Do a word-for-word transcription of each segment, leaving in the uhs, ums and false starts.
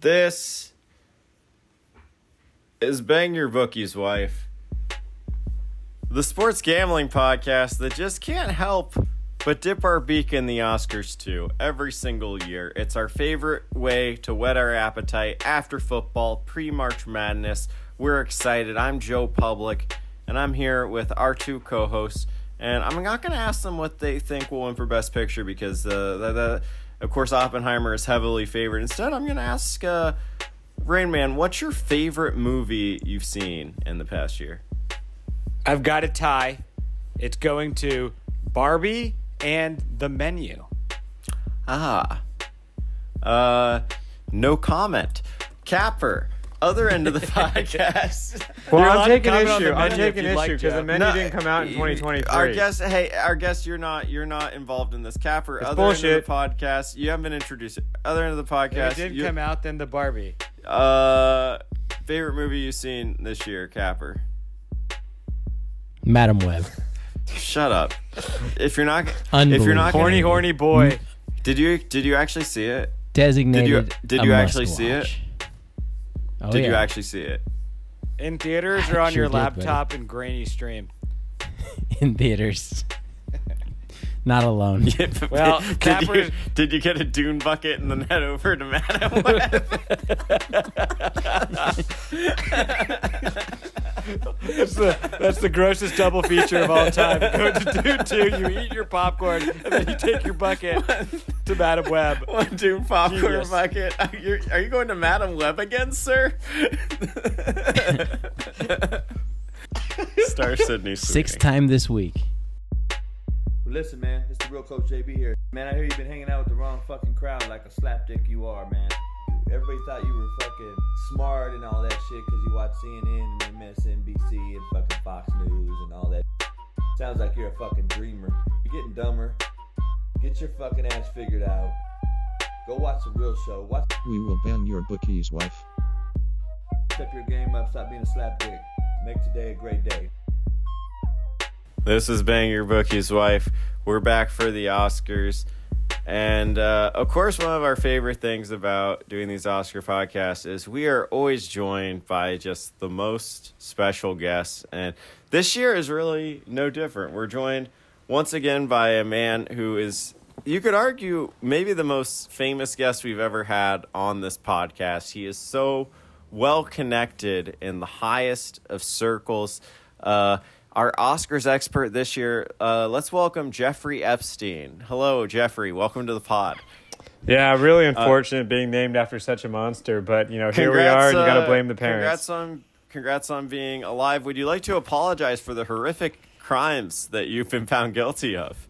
This is Bang Your Bookie's Wife, the sports gambling podcast that just can't help but dip our beak in the Oscars too every single year. It's our favorite way to whet our appetite after football, pre-March Madness. We're excited. I'm Joe Public, and I'm here with our two co-hosts. And I'm not going to ask them what they think will win for Best Picture because, uh, the, the, of course, Oppenheimer is heavily favored. Instead, I'm going to ask uh, Rain Man, what's your favorite movie you've seen in the past year? I've got a tie. It's going to Barbie and The Menu. Ah. Uh, no comment. Capper, other end of the podcast. Well, You're I'm allowed to taking comment on issue. The I'm Menu taking if you'd issue like, because Joe. the menu No, didn't come out in twenty twenty-three. Our guest, hey, our guest, you're not, you're not involved in this. Capper, It's other bullshit. end of the podcast, you haven't been introduced. Other end of the podcast, If it did you- come out, then the Barbie. Uh, favorite movie you've seen this year, Capper? Madam Web. Shut up. If you're not, if Unbelievable. you're not, Horny, gonna, horny boy. did you did you actually see it? Designated. Did you- did a you actually see it? must-watch. Oh, Did yeah. you actually see it? In theaters or on Sure your did, buddy. laptop and grainy stream? In theaters? Not alone. Yeah, but Well, did, Capper- you, did you get a dune bucket and then head over to Madam Web? That's the, that's the grossest double feature of all time. You go to Dune two, you eat your popcorn, and then you take your bucket to Madam Web. One dune popcorn Genius. bucket. Are you, are you going to Madam Web again, sir? Star Sydney. Sixth Sweeney. time this week. Listen, man, it's the real Coach J B here. Man, I hear you've been hanging out with the wrong fucking crowd like a slapdick you are, man. Everybody thought you were fucking smart and all that shit because you watch C N N and M S N B C and fucking Fox News and all that. Sounds like you're a fucking dreamer. You're getting dumber. Get your fucking ass figured out. Go watch the real show. Watch We will ban your bookie's wife. step your game up. Stop being a slapdick. Make today a great day. This is Bang Your Bookie's Wife. We're back for the Oscars. And, uh, of course, one of our favorite things about doing these Oscar podcasts is we are always joined by just the most special guests. And this year is really no different. We're joined once again by a man who is, you could argue, maybe the most famous guest we've ever had on this podcast. He is so well connected in the highest of circles. Uh, Our Oscars expert this year, uh, let's welcome Jeffrey Epstein. Hello, Jeffrey. Welcome to the pod. Yeah, really unfortunate being named after such a monster, but you know, here we are, and you got to uh, blame the parents. Congrats on, congrats on being alive. Would you like to apologize for the horrific crimes that you've been found guilty of?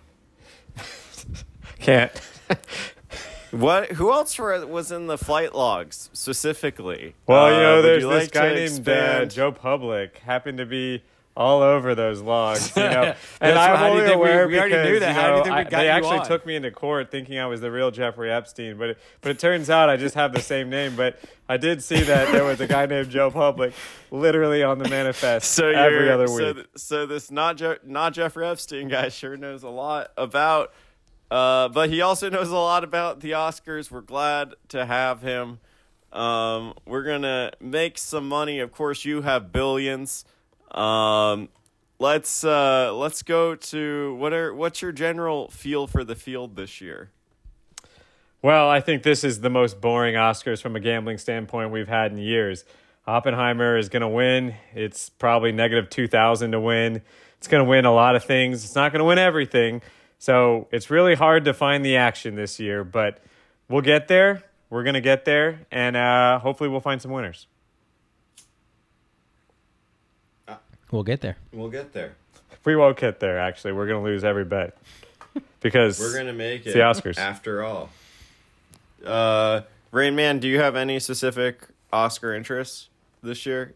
Can't. What? Who else were, was in the flight logs specifically? Well, you Uh, know, would there's you this like guy to named uh, expand? Joe Public, happened to be all over those logs, you know. And That's I'm right. How do you only think we- aware we already because knew that. you How do you know, think we I- got they you actually on? took me into court thinking I was the real Jeffrey Epstein, but it, but it turns out I just have the same name. But I did see that there was a guy named Joe Public literally on the manifest So every you're, other so, week. th- so this not Je- not Jeffrey Epstein guy sure knows a lot about, uh, but he also knows a lot about the Oscars. We're glad to have him. Um, we're gonna make some money. Of course, you have billions. Um, let's uh, let's go to what are what's your general feel for the field this year? Well, I think this is the most boring Oscars from a gambling standpoint we've had in years. Oppenheimer is going to win. It's probably negative two thousand to win. It's going to win a lot of things. It's not going to win everything. So it's really hard to find the action this year, but we'll get there. We're going to get there, and uh, hopefully we'll find some winners. We'll get there. We'll get there. We won't get there, actually. We're going to lose every bet because We're gonna make it's it the Oscars. after all. Uh, Rain Man, do you have any specific Oscar interests this year?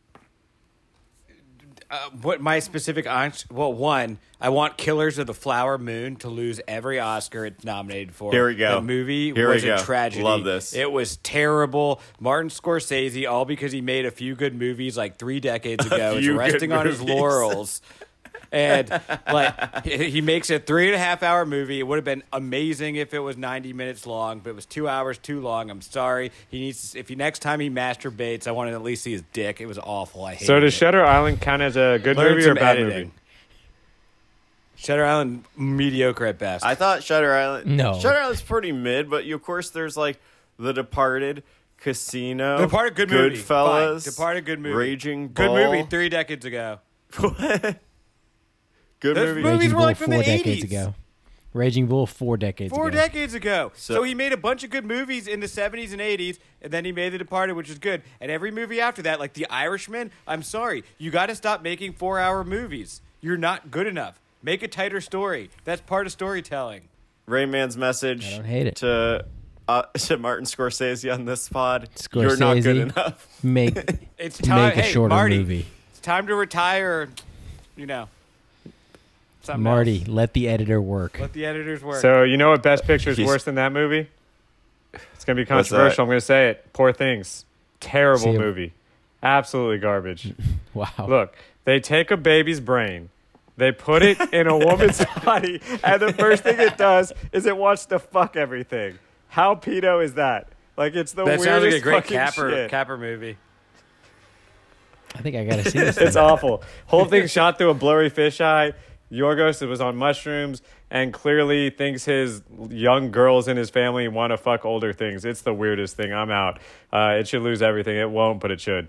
Uh, what my specific ans- well, one, I want Killers of the Flower Moon to lose every Oscar it's nominated for. Here we go. The movie Here we was go. a tragedy. Love this. It was terrible. Martin Scorsese, all because he made a few good movies like three decades ago, is few good resting on his movies. laurels. And like he he makes a three and a half hour movie. It would have been amazing if it was ninety minutes long, but it was two hours too long. I'm sorry. He needs to, if he next time he masturbates, I want to at least see his dick. It was awful. I hate So it. does Shutter Island count as a good Learn movie or some a bad editing. movie? Shutter Island mediocre at best. I thought Shutter Island. No. Shutter Island's pretty mid, but you, of course, there's like The Departed, Casino, The Departed, good movie. Goodfellas, Fine. Departed, good movie. Raging good Bull. movie three decades ago. What? Good Those movie. movies Raging were Bull like from four the decades eighties. ago. Raging Bull four decades Four ago. decades ago. So, So- he made a bunch of good movies in the seventies and eighties, and then he made The Departed, which is good. And every movie after that, like The Irishman, I'm sorry, you got to stop making four-hour movies. You're not good enough. Make a tighter story. That's part of storytelling. Rain Man's message I don't hate it. to uh, to Martin Scorsese on this pod. You're not good Scorsese. enough. Make It's time. make a hey, shorter Marty, movie. it's time to retire. You know, something Marty, else. let the editor work. Let the editors work. So you know what Best Picture is He's- worse than that movie? It's gonna be What's that? controversial. I'm gonna say it. Poor Things. Terrible See, movie. Absolutely garbage. Wow. Look, they take a baby's brain, they put it in a woman's body, and the first thing it does is it wants to fuck everything. How pedo is that? Like it's the that weirdest sounds like a great fucking capper shit. capper movie. I think I gotta see this. It's thing. awful. Whole thing shot through a blurry fisheye. Yorgos was on mushrooms and clearly thinks his young girls in his family want to fuck older things. It's the weirdest thing. I'm out. Uh, it should lose everything. It won't, but it should.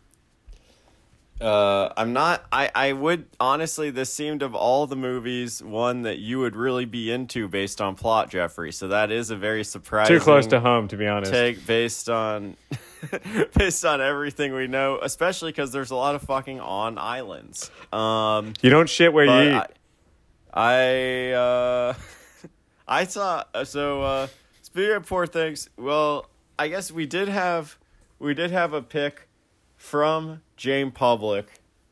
Uh, I'm not. I, I would honestly. This seemed of all the movies one that you would really be into based on plot, Jeffrey. So that is a very surprising. Too close to home, to be honest. Take based on based on everything we know, especially because there's a lot of fucking on islands. Um, You don't shit where but you eat. I I, uh, I saw. So uh, speaking of poor things, well, I guess we did have we did have a pick from Jane Public.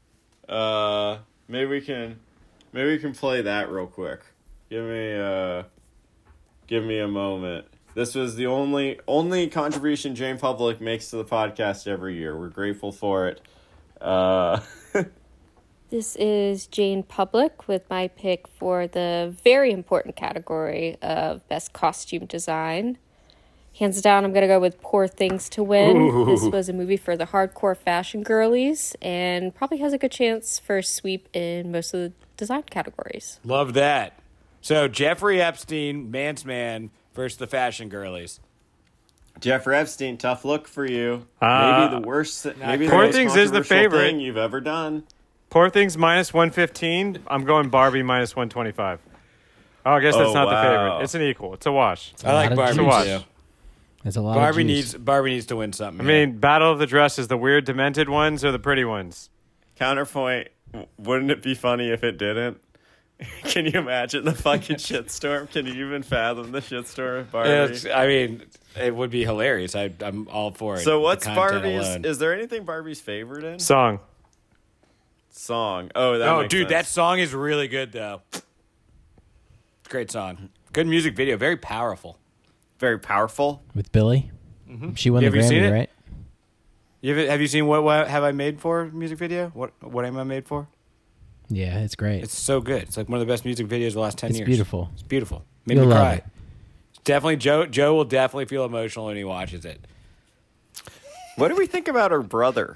Uh, maybe we can maybe we can play that real quick. Give me uh, give me a moment. This was the only only contribution Jane Public makes to the podcast every year. We're grateful for it. Uh, This is Jane Public with my pick for the very important category of Best Costume Design. Hands down, I'm going to go with Poor Things to win. Ooh. This was a movie for the hardcore fashion girlies and probably has a good chance for a sweep in most of the design categories. Love that. So Jeffrey Epstein, man's man, versus the fashion girlies. Jeffrey Epstein, tough look for you. Uh, maybe the worst. Maybe the Poor most Things is the controversial favorite. thing you've ever done. Poor Things minus one fifteen. I'm going Barbie minus one twenty-five. Oh, I guess that's Oh, not the wow. favorite. It's an equal. It's a wash. I like lot of Barbie juice. Watch. too. There's a lot Barbie of juice. needs Barbie needs to win something. I yeah. mean, Battle of the Dresses, the weird demented ones or the pretty ones? Counterpoint, w- wouldn't it be funny if it didn't? Can you imagine the fucking shitstorm? Can you even fathom the shitstorm of Barbie? It's- I mean, it would be hilarious. I, I'm all for it. so The what's content Barbie's? alone. Is there anything Barbie's favorite in? Song. Song. Oh, that Oh, makes dude, that sense. song is really good though. Great song. Good music video. Very powerful. very powerful. with Billy. She won Yeah, the have you seen Grammy, it? right? You have, have you seen what, what have I made for music video? What what am I made for? Yeah, it's great. It's so good. It's like one of the best music videos of the last ten It's years. beautiful. It's beautiful. Made You'll me love cry. it. Definitely Joe. Joe will definitely feel emotional when he watches it. What do we think about her brother?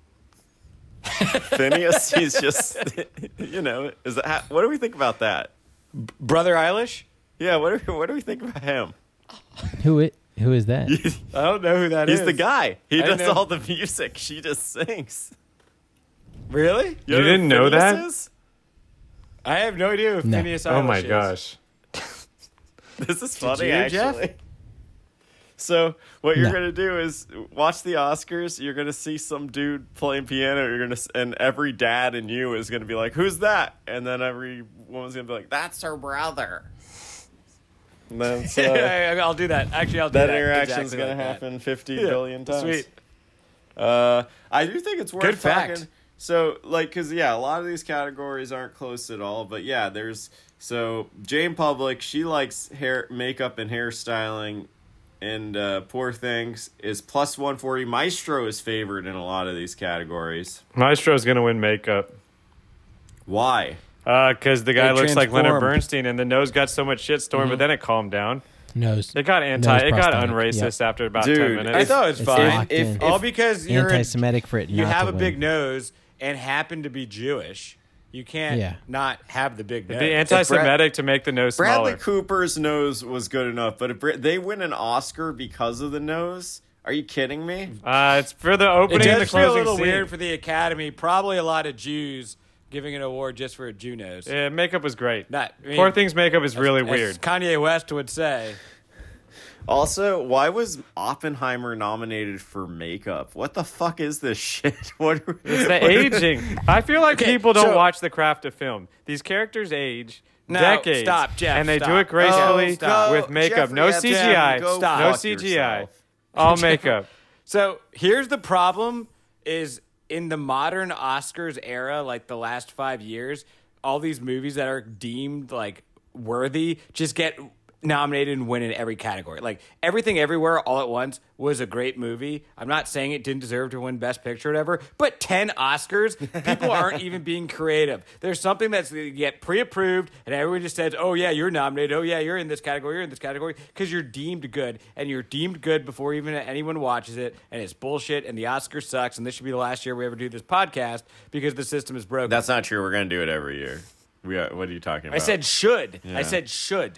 Phineas, he's just, you know, is that, what do we think about that? Brother Eilish. Yeah, what do, what do we think about him? Who it? Who is that? I don't know who that is. He's the guy. He I does know. all the music. She just sings. Really? You know didn't who know Phineas that? is? I have no idea who No. Phineas Oh my Eilish is. gosh. This is funny, you, Jeff? actually. So what you're No. gonna do is watch the Oscars. You're gonna see some dude playing piano. You're gonna, s- and every dad in you is gonna be like, "Who's that?" And then every woman's gonna be like, "That's her brother." And then so Yeah, I'll do that. Actually, I'll do that that. interaction's exactly gonna like that. happen fifty Yeah, billion times. Sweet. Uh, I do think it's worth Good fact. talking. So, like, because, yeah, a lot of these categories aren't close at all. But, yeah, there's... So, Jane Public, she likes hair, makeup and hairstyling. And uh, Poor Things is plus one forty. Maestro is favored in a lot of these categories. Maestro's going to win makeup. Why? Because the guy They looks like Leonard transformed. Bernstein, and the nose got so much shitstorm, but then it calmed down. Nose. It got anti. Nose It got prosthetic, unracist yep. after about Dude, ten minutes. I thought it was It's fine. locked If- in. if- All because you're a- Anti-Semitic for it you not have to a big win. nose and happen to be Jewish. You can't Yeah. not have the big nose. It'd be anti-Semitic to make the nose Bradley smaller. Cooper's nose was good enough, but if Bra- they win an Oscar because of the nose, are you kidding me? Uh, it's for the It opening and the does feel a closing little scene. weird for the Academy. Probably a lot of Jews giving an award just for a Jew nose. Yeah, makeup was great. Not, I mean, Poor Things makeup is really as weird. Kanye West would say. Also, why was Oppenheimer nominated for makeup? What the fuck is this shit? What? Are, It's the aging. I feel like Okay, people don't so- watch the craft of film. These characters age No, decades, stop, Jeff, and they stop. do it gracefully Oh, stop. with makeup. Jeffrey no Epstein, C G I. go Stop. No fuck C G I. yourself. All makeup. So here's the problem: is in the modern Oscars era, like the last five years, all these movies that are deemed like worthy just get nominated and win in every category. Like Everything Everywhere All at Once was a great movie. I'm not saying it didn't deserve to win Best Picture or whatever, but ten Oscars, people aren't even being creative. There's something that's you get pre-approved and everyone just says, oh yeah, you're nominated. Oh yeah, you're in this category. You're in this category because you're deemed good, and you're deemed good before even anyone watches it, and it's bullshit, and the Oscar sucks, and this should be the last year we ever do this podcast because the system is broken. That's not true. We're gonna do it every year. We are, what are you talking about? I said should. Yeah. I said should.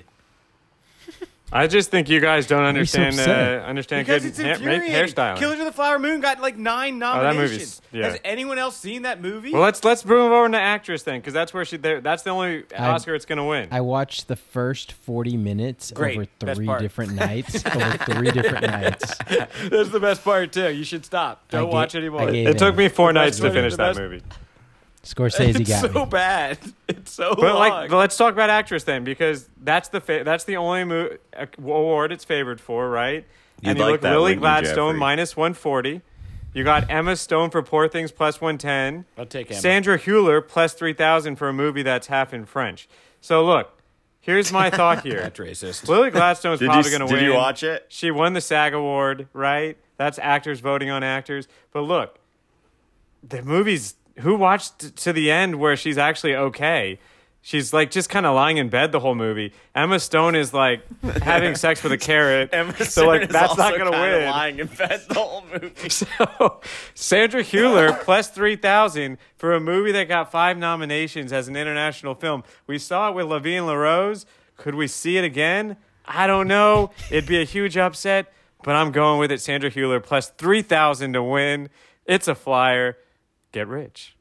I just think you guys don't are you so understand upset? uh, understand Because good it's ha- make infuriating. hairstyling. Killers of the Flower Moon got like nine that nominations. movie's- yeah. Has anyone else seen that movie? Well, let's let's move over to actress then, because that's where she. there- That's the only I- Oscar it's gonna win. I watched the first forty minutes Great. over Best three part. different nights. over three different nights. That's the best part too. You should stop. Don't I ga- watch I anymore. gave it took in. me four The nights best to one- finish the that best- movie. Scorsese It's got so me. bad. It's so But long. like, but let's talk about actress then, because that's the fa- that's the only mo- uh, award it's favored for, right? You'd and you like look that, Lily wouldn't you, Gladstone Jeffrey? minus one forty. You got Emma Stone for Poor Things plus one ten. I'll take Emma. Sandra Hüller plus three thousand for a movie that's half in French. So look, here's my thought here. That's racist. Lily Gladstone's Did probably you going to did win. you watch it? She won the SAG award, right? That's actors voting on actors. But look, the movie's who watched to the end where she's actually okay. She's like just kind of lying in bed the whole movie. Emma Stone is like having sex with a carrot. Emma so Stone like is that's also not going to kinda win. Lying in bed the whole movie. So Sandra Hüller plus three thousand for a movie that got five nominations as an international film. We saw it with La Vie en La Rose. Could we see it again? I don't know. It'd be a huge upset, but I'm going with it. Sandra Hüller plus three thousand to win. It's a flyer. Get rich.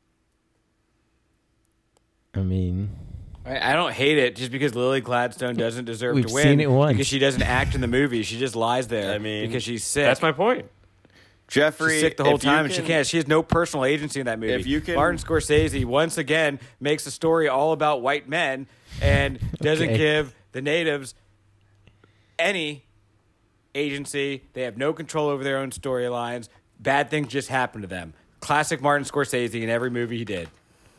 I mean, I I don't hate it just because Lily Gladstone doesn't deserve We've to win. seen it once. Because she doesn't act in the movie. She just lies there. I mean, because she's sick. That's my point. Jeffrey, She's sick the whole if you time, and she can- can't. She has no personal agency in that movie. If you can- Martin Scorsese once again makes a story all about white men and doesn't Okay. give the natives any agency. They have no control over their own storylines. Bad things just happen to them. Classic Martin Scorsese in every movie he did.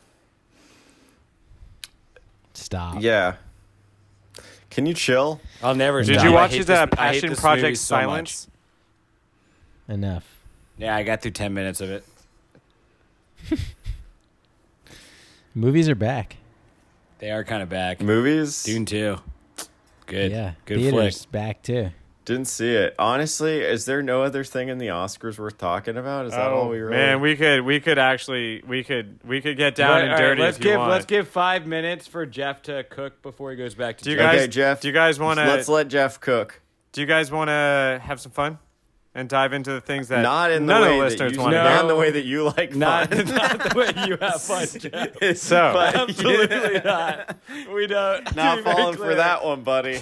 stop. Yeah. Can you chill? I'll never. Did stop. you I watch hate his this- uh, I hate Passion this Project movie so much. Silence? Enough. Yeah, I got through ten minutes of it. Movies are back. They are kind of back. Movies? Dune two. Good. Yeah. Good Theaters flick. back too. Didn't see it. Honestly, is there no other thing in the Oscars worth talking about? Is that all we really... Oh, man, we could we could actually we could we could get down All right, and all right, dirty let's if you give want. let's give five minutes for Jeff to cook before he goes back to. Do you jail. guys Okay, Jeff. Do you guys want Let's to let Jeff cook. Do you guys want to have some fun and dive into the things that Not in the none way of the that listeners you, want to No. not know? in the way that you like Not, fun. not the way you have fun, Jeff. So But- Absolutely not. We don't. to Not be very falling for clear. that one, buddy.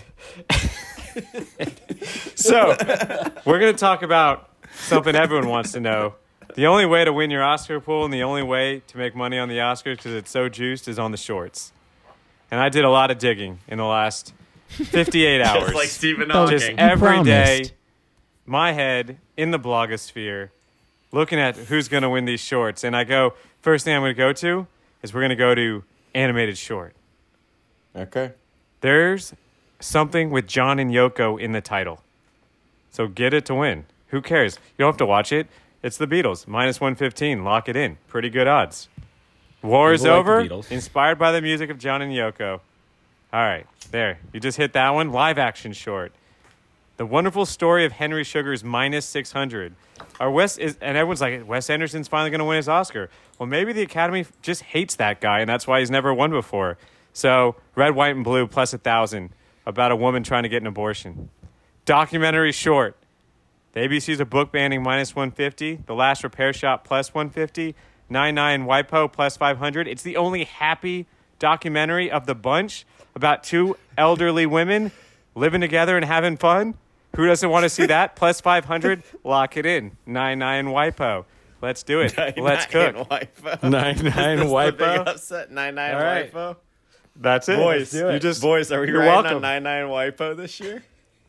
So, we're going to talk about something everyone wants to know. The only way to win your Oscar pool and the only way to make money on the Oscars because it's so juiced is on the shorts. And I did a lot of digging in the last fifty-eight hours. Just like Stephen Oh, Hawking. Just every day, promised. my head in the blogosphere, looking at who's going to win these shorts. And I go, first thing I'm going to go to is we're going to go to animated short. Okay. There's something with John and Yoko in the title. So get it to win. Who cares? You don't have to watch it. It's the Beatles. minus one fifteen. Lock it in. Pretty good odds. War is People like the over. Beatles. Inspired by the music of John and Yoko. All right, there. You just hit that one. Live action short. The Wonderful Story of Henry Sugar's minus six hundred. Our Wes is, and everyone's like, Wes Anderson's finally going to win his Oscar. Well, maybe the Academy just hates that guy, and that's why he's never won before. So, Red, White, and Blue plus a thousand about a woman trying to get an abortion. Documentary short. The A B C's a book banning minus one fifty. The Last Repair Shop plus one fifty. nine nine WIPO plus five hundred. It's the only happy documentary of the bunch about two elderly women living together and having fun. Who doesn't want to see that? Plus five hundred. Lock it in. nine nine WIPO. Let's do it. Let's cook. Nine nine WIPO. Upset. Nine nine All right. WIPO. That's it. Boys, Let's do it. you just boys. Are we You're riding welcome. on nine nine WIPO this year?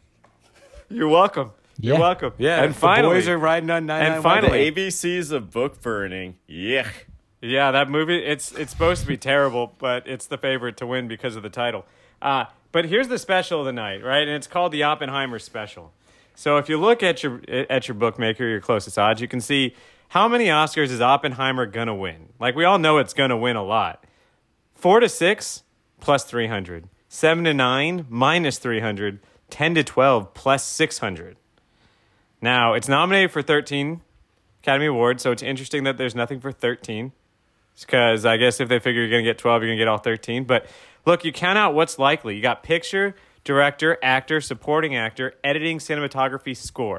You're welcome. You're Yeah. welcome. Yeah, And the finally, boys are riding on nine and nine finally- A B C's of book burning. Yeah. yeah, that movie, it's it's supposed to be terrible, but it's the favorite to win because of the title. Uh, but here's the special of the night, right? And it's called the Oppenheimer Special. So if you look at your at your bookmaker, your closest odds, you can see how many Oscars is Oppenheimer going to win. Like, we all know it's going to win a lot. Four to six, plus three hundred. Seven to nine, minus three hundred. Ten to twelve, plus six hundred. Now, it's nominated for thirteen Academy Awards, so it's interesting that there's nothing for thirteen. Because I guess if they figure you're going to get twelve, you're going to get all thirteen. But look, you count out what's likely. You got picture, director, actor, supporting actor, editing, cinematography, score.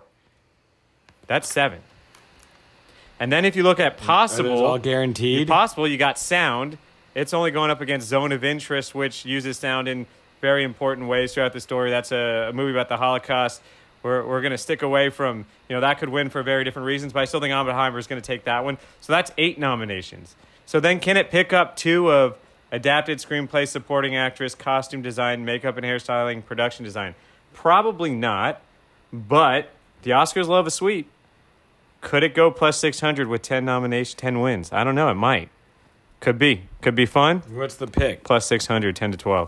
That's seven. And then if you look at Are those possible, all guaranteed? possible, you got sound. It's only going up against Zone of Interest, which uses sound in very important ways throughout the story. That's a, a movie about the Holocaust. We're, we're going to stick away from, you know, that could win for very different reasons, but I still think Oppenheimer is going to take that one. So that's eight nominations. So then can it pick up two of adapted screenplay, supporting actress, costume design, makeup and hairstyling, production design? Probably not, but the Oscars love a sweep. Could it go plus six hundred with ten nominations, ten wins? I don't know. It might. Could be. Could be fun. What's the pick? Plus six hundred, ten to twelve.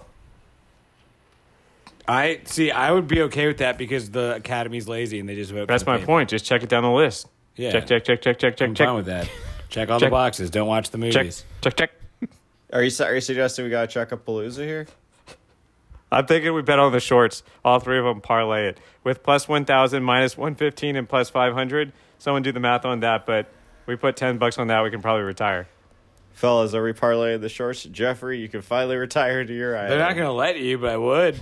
I see. I would be okay with that because the Academy's lazy and they just vote. for That's the my favorite. point. Just check it down the list. Yeah. Check, check, check, check, check, check, I'm check. fine with that. Check all Check. the boxes. Don't watch the Check, movies. check, check. Are you are you suggesting we got to check up Palooza here? I'm thinking we bet on the shorts. All three of them parlay it. With plus one thousand, minus one fifteen, and plus five hundred. Someone do the math on that, but we put ten bucks on that, we can probably retire. Fellas, are we parlaying the shorts? Jeffrey, you can finally retire to your island. They're not going to let you, but I would.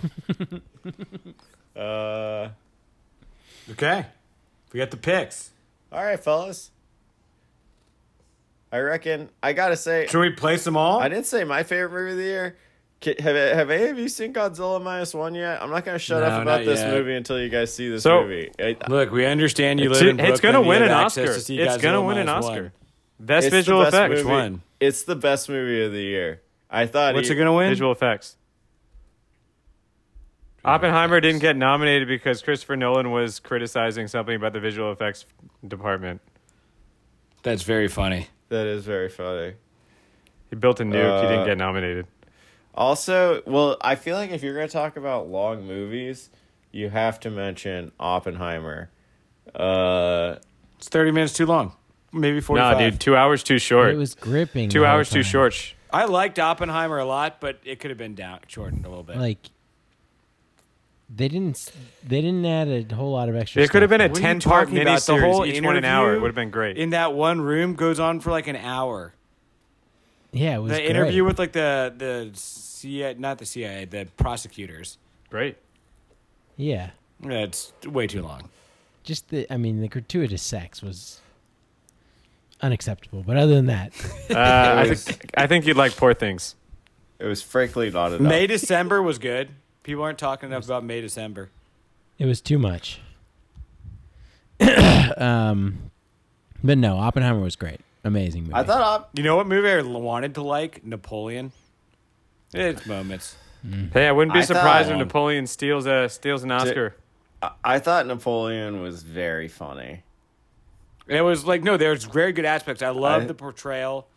Uh, Okay. We got the picks. all right, fellas. I reckon I gotta say Should we place them all? I didn't say my favorite movie of the year. Ki- Have have any of you seen Godzilla minus one yet? I'm not gonna shut No, up about not this yet. movie until you guys see this So- movie. I- Look, we understand you It's, live in it's Brooklyn. going to you win have an access Oscar. to see It's Godzilla going to win an minus Oscar. one. Best it's the visual best effects. movie- one? It's the best movie of the year. I thought. What's he- it going to win? Visual effects. Oppenheimer didn't get nominated because Christopher Nolan was criticizing something about the visual effects department. That's very funny. That is very funny. He built a nuke. he didn't Uh, get nominated. Also, well, I feel like if you're going to talk about long movies, you have to mention Oppenheimer. Uh, It's thirty minutes too long. Maybe forty-five. Nah, dude, two hours too short. It was gripping. two the whole hours too time. short. I liked Oppenheimer a lot, but it could have been down shortened a little bit. Like they didn't. They didn't add a whole lot of extra. It could have stuff. been a What are you ten-part talking about? The miniseries, whole each one an hour. It interview would have been great. in that one room goes on for like an hour. Yeah, it was The great. interview with like the the C I A, not the C I A, the prosecutors. Great. Yeah, It's way too long. just the. I mean, the gratuitous sex was unacceptable. But other than that, Uh, I, think, I think you'd like Poor Things. it was frankly not enough. May December was good. People aren't talking enough about May December. it was too much. um, but no, Oppenheimer was great. Amazing movie. I thought Op- You know what movie I wanted to like? Napoleon. It's moments. Hey, I wouldn't be I surprised thought- if Napoleon steals a steals an Oscar. I-, I thought Napoleon was very funny. It was like no, there's very good aspects. I love I- the portrayal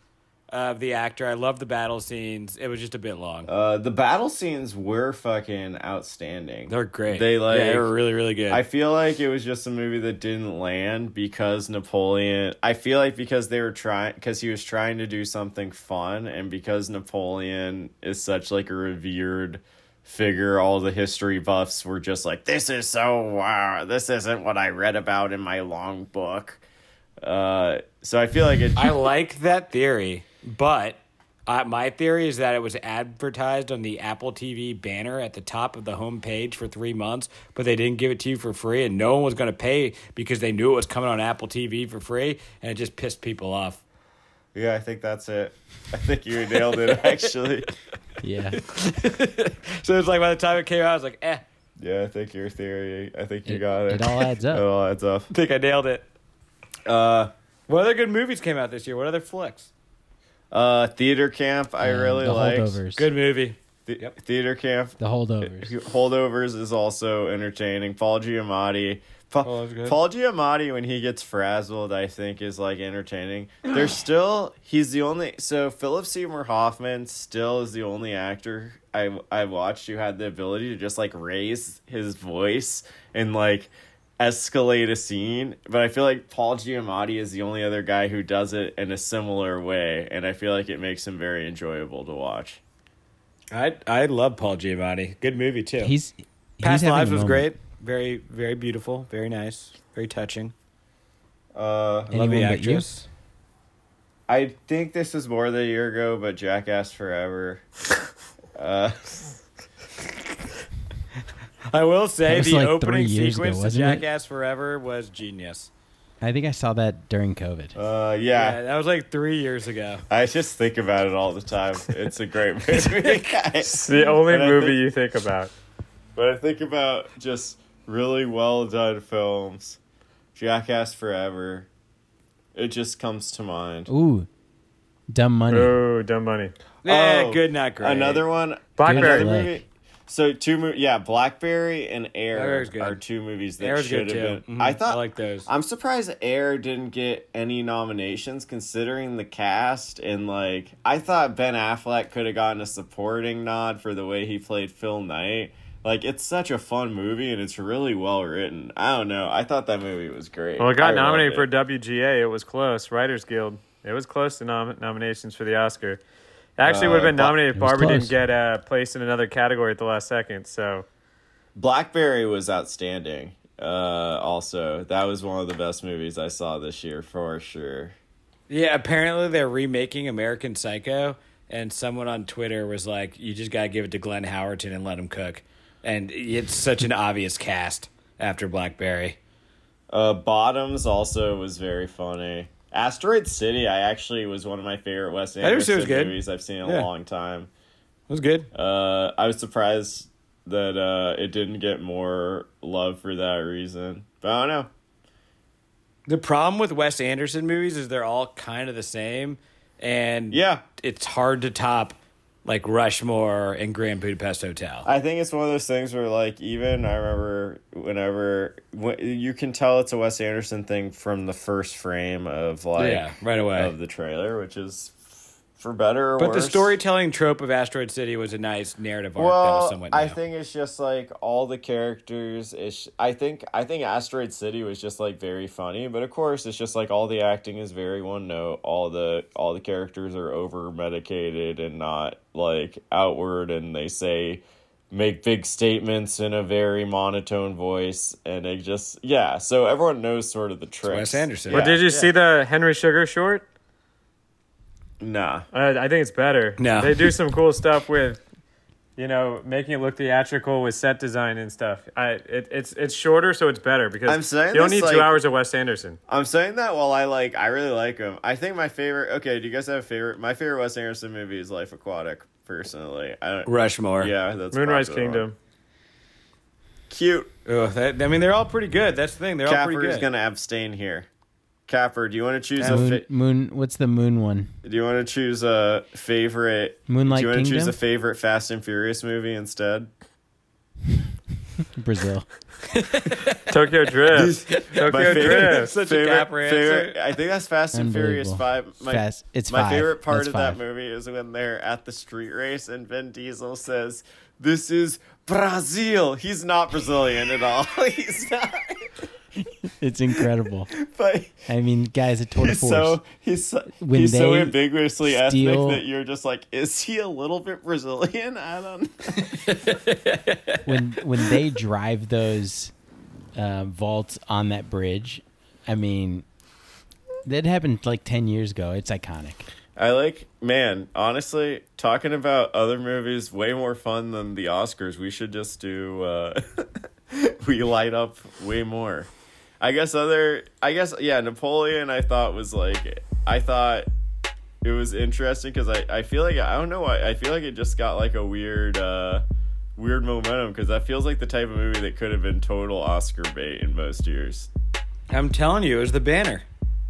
of the actor. I love the battle scenes. It was just a bit long. Uh, the battle scenes were fucking outstanding. They're great. They like yeah, they were really, really good. I feel like it was just a movie that didn't land because Napoleon. I feel like because they were trying, because he was trying to do something fun, and because Napoleon is such like a revered figure, all the history buffs were just like, this is so wow. This isn't what I read about in my long book. Uh, so I feel like it. I like that theory, but uh, my theory is that it was advertised on the Apple T V banner at the top of the home page for three months, but they didn't give it to you for free, and no one was going to pay because they knew it was coming on Apple T V for free, and it just pissed people off. Yeah, I think that's it. I think you nailed it, actually. Yeah. So it's like by the time it came out, I was like, eh, Yeah, I think your theory. I think you It- got it. it all adds up. It all adds up. I think I nailed it. Uh, What other good movies came out this year? What other flicks? uh, Theater Camp. I Um, really the liked. holdovers. Good movie. The- Yep. Theater Camp. The holdovers. Holdovers is also entertaining. Paul Giamatti. Pa- Oh, that's good. Paul Giamatti, when he gets frazzled, I think is like entertaining. There's still he's the only. So Philip Seymour Hoffman still is the only actor I I watched who had the ability to just like raise his voice and like escalate a scene. But I feel like Paul Giamatti is the only other guy who does it in a similar way, and I feel like it makes him very enjoyable to watch. I I love Paul Giamatti. Good movie too. He's, he's Past having Lives a was moment. great. Very very beautiful. Very nice. Very touching. Uh, I love the Anyone but you? actress. I think this is more than a year ago, but Jackass Forever. uh, I will That say was the like three opening years ago, sequence to wasn't it? Jackass Forever was genius. I think I saw that during COVID. uh, Yeah. yeah. that was like three years ago. I just think about it all the time. It's a great movie. It's the only And I movie think- you think about. But I think about just really well done films. Jackass Forever. It just comes to mind. Ooh, Dumb Money. Oh, Dumb Money. Yeah, Oh, good, not great. Another one. Blackberry. Another Like- movie. So two mo- yeah, Blackberry and Air Air's good. are two movies that Air's should good have too. been. Mhm. I thought I like those. I'm surprised Air didn't get any nominations considering the cast, and like I thought Ben Affleck could have gotten a supporting nod for the way he played Phil Knight. Like it's such a fun movie and it's really well written. I don't know. I thought that movie was great. Well, it got I loved nominated it. for W G A. It was close. Writers Guild. It was close to nom- nominations for the Oscar. It actually Uh, would have been Bla- nominated if It was Barbie close. didn't get uh, placed in another category at the last second. So Blackberry was outstanding. Uh, also, that was one of the best movies I saw this year for sure. Yeah, apparently they're remaking American Psycho, and someone on Twitter was like, "You just gotta give it to Glenn Howerton and let him cook." And it's such an obvious cast after Blackberry. Uh, Bottoms also was very funny. Asteroid City, I actually was one of my favorite Wes I never said it Anderson was good. movies I've seen in a Yeah. long time. It was good. Uh, I was surprised that uh, it didn't get more love for that reason. But I don't know. The problem with Wes Anderson movies is they're all kind of the same, and Yeah. it's hard to top like Rushmore and Grand Budapest Hotel. I think it's one of those things where, like, even I remember whenever when, you can tell it's a Wes Anderson thing from the first frame of like Yeah, right away. of the trailer, which is for better or But worse. the storytelling trope of Asteroid City was a nice narrative arc that Well, was somewhat I new. think it's just like all the characters. Is I think I think Asteroid City was just like very funny, but of course it's just like all the acting is very one note. All the all the characters are over medicated and not like outward, and they say make big statements in a very monotone voice, and it just yeah. So everyone knows sort of the tricks. Wes Anderson. But Yeah. did you see the Henry Sugar short? Nah. Uh, I think it's better. No. They do some cool stuff with, you know, making it look theatrical with set design and stuff. I it, it's it's shorter, so it's better because I'm saying you don't this, need two like- hours of Wes Anderson. I'm saying that while I like, I really like him. I think my favorite. Okay, do you guys have a favorite? My favorite Wes Anderson movie is Life Aquatic. Personally, I don't. Rushmore. Yeah, that's Moonrise popular one. Kingdom. Cute. Ugh, that, I mean, they're all pretty good. That's the thing. They're all Capper pretty is good. gonna abstain here. Capper, do you want to choose a? Moon, Fa- moon. What's the moon one? do you want to choose a favorite? Moonlight Do you want to choose Kingdom? a favorite Fast and Furious movie instead? Brazil. Tokyo Drift. Tokyo My favorite, Drift. Such a favorite, Capra answer. favorite, I think that's Fast and Furious Unbelievable. Five. My, Fast. It's my five. favorite part That's of five. that movie is when they're at the street race and Vin Diesel says, "This is Brazil." He's not Brazilian at all. He's not. It's incredible. But I mean, guys, a tour de he's force. so he's so, When he's so they ambiguously steal- ethnic that you're just like, is he a little bit Brazilian? I don't. when when they drive those uh, vaults on that bridge, I mean, that happened like ten years ago. It's iconic. I like, man, honestly, talking about other movies way more fun than the Oscars. We should just do, uh, we light up way more. I guess other, I guess, yeah, Napoleon I thought was like, I thought it was interesting because I, I feel like, I don't know why, I feel like it just got like a weird, uh, weird momentum because that feels like the type of movie that could have been total Oscar bait in most years. I'm telling you, it was the banner.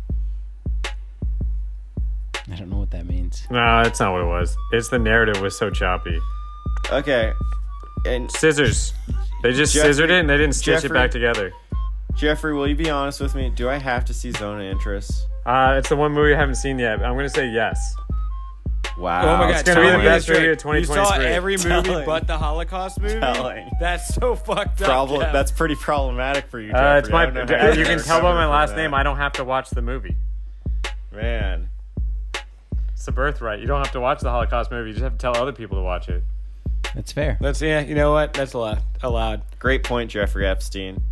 I don't know what that means. No, that's not what it was. It's the narrative was so choppy. Okay. And Scissors. They just Jeffrey- scissored it and they didn't stitch Jeffrey- it back together. Jeffrey, will you be honest with me? Do I have to see Zone of Interest? Uh, it's the one movie I haven't seen yet. I'm going to say yes. Wow. Oh my god, gonna be the tell me best this movie of straight. You saw twenty twenty-three. every movie Telling. but the Holocaust movie? Telling. That's so fucked up. Problem. Jeff. That's pretty problematic for you, Jeffrey. Uh, it's I my. don't know how You you're can tell by my recovering last from name. that. I don't have to watch the movie. Man. It's the birthright. You don't have to watch the Holocaust movie. You just have to tell other people to watch it. That's fair. That's, yeah, you know what? That's allowed. allowed. Great point, Jeffrey Epstein.